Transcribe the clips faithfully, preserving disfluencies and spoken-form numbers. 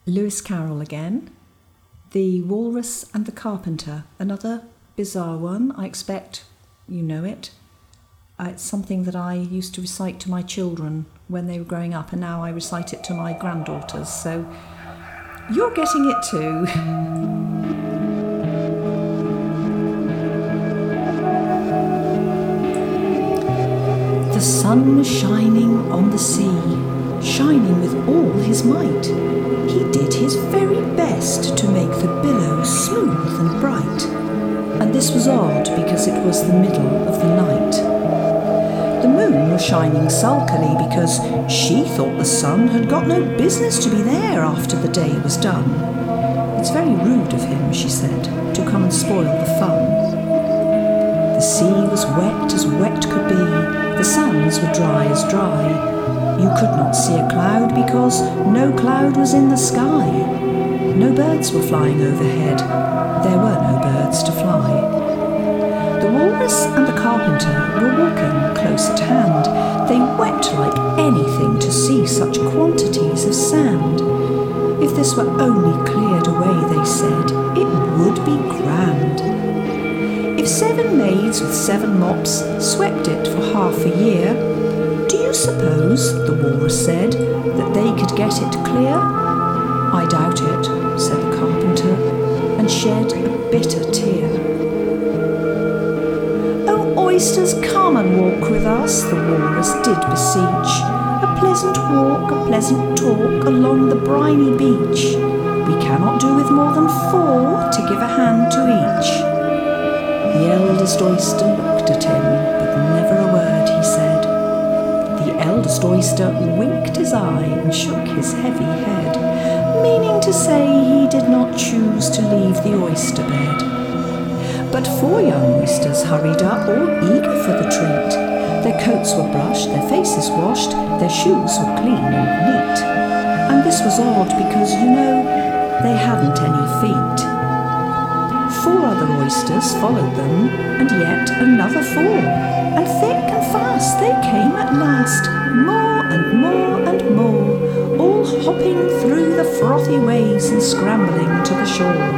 Lewis Carroll again. The Walrus and the Carpenter, another bizarre one. I expect you know it. Uh, it's something that I used to recite to my children when they were growing up, and now I recite it to my granddaughters, so you're getting it too. The sun was shining on the sea, shining with all his might. He did his very best to make the billows smooth and bright. And this was odd because it was the middle of the night. The moon was shining sulkily because she thought the sun had got no business to be there after the day was done. It's very rude of him, she said, to come and spoil the fun. The sea was wet as wet could be, the sands were dry as dry. You could not see a cloud because no cloud was in the sky. No birds were flying overhead. There were no birds to fly. The Walrus and the Carpenter were walking close at hand. They wept like anything to see such quantities of sand. If this were only cleared away, they said, it would be grand. If seven maids with seven mops swept it for half a year, do you suppose, the Walrus said, that they could get it clear? I doubt it, said the Carpenter, and shed a bitter tear. Oh, oysters, come and walk with us, the Walrus did beseech. A pleasant walk, a pleasant talk along the briny beach. We cannot do with more than four to give a hand to each. The eldest oyster looked at him, but never a word he said. The eldest oyster winked his eye and shook his heavy head, meaning to say he did not choose to leave the oyster bed. But four young oysters hurried up, all eager for the treat. Their coats were brushed, their faces washed, their shoes were clean and neat. And this was odd because, you know, they hadn't any feet. Four other oysters followed them, and yet another four, and thick and fast they came at last, more and more and more, all hopping through the frothy waves and scrambling to the shore.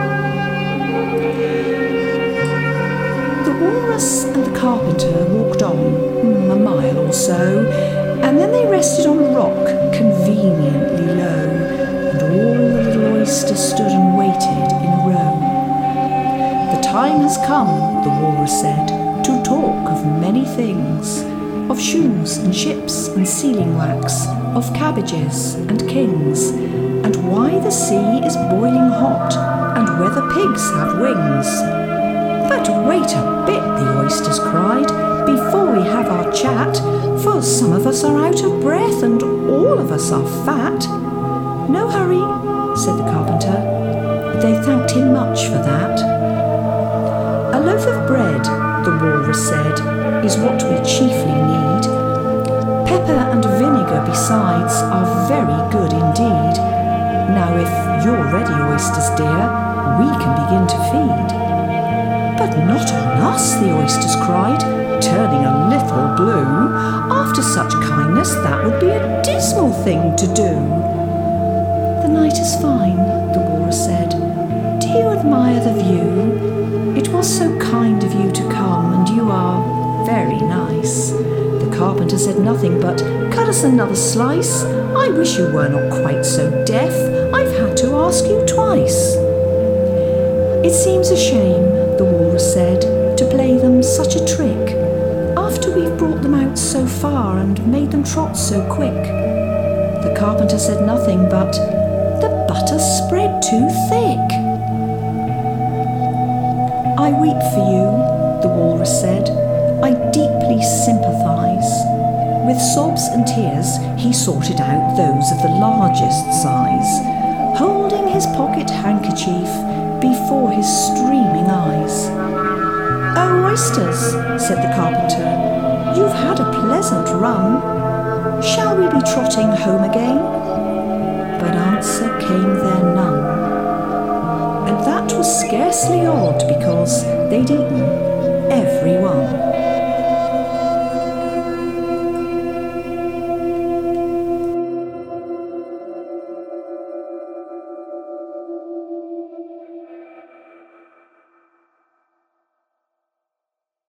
The Walrus and the Carpenter walked on, mm, a mile or so, and then they rested on a rock conveniently low, and all the little oysters stood and waited in a row. The time has come, the Walrus said, to talk of many things, of shoes and ships and sealing wax, of cabbages and kings, and why the sea is boiling hot, and whether pigs have wings. But wait a bit, the oysters cried, before we have our chat, for some of us are out of breath and all of us are fat. No hurry, said the Carpenter. They thanked him much for that. A loaf of bread, the Walrus said, is what we chiefly need. Pepper and vinegar besides are very good indeed. Now if you're ready, oysters dear, we can begin to feed. But not on us, the oysters cried, turning a little blue. After such kindness, that would be a dismal thing to do. The night is fine, the Walrus said. Do you admire the view? It was so kind of you to come, and you are very nice. The Carpenter said nothing but, cut us another slice. I wish you were not quite so deaf. I've had to ask you twice. It seems a shame, the Walrus said, to play them such a trick, after we've brought them out so far and made them trot so quick. The Carpenter said nothing but, the butter's spread too thick. I weep for you, the Walrus said. I deeply sympathise. With sobs and tears, he sorted out those of the largest size, holding his pocket handkerchief before his streaming eyes. Oh, oysters, said the Carpenter, you've had a pleasant run. Shall we be trotting home again? But answer came there none. And that was scarcely odd, because they'd eaten every one.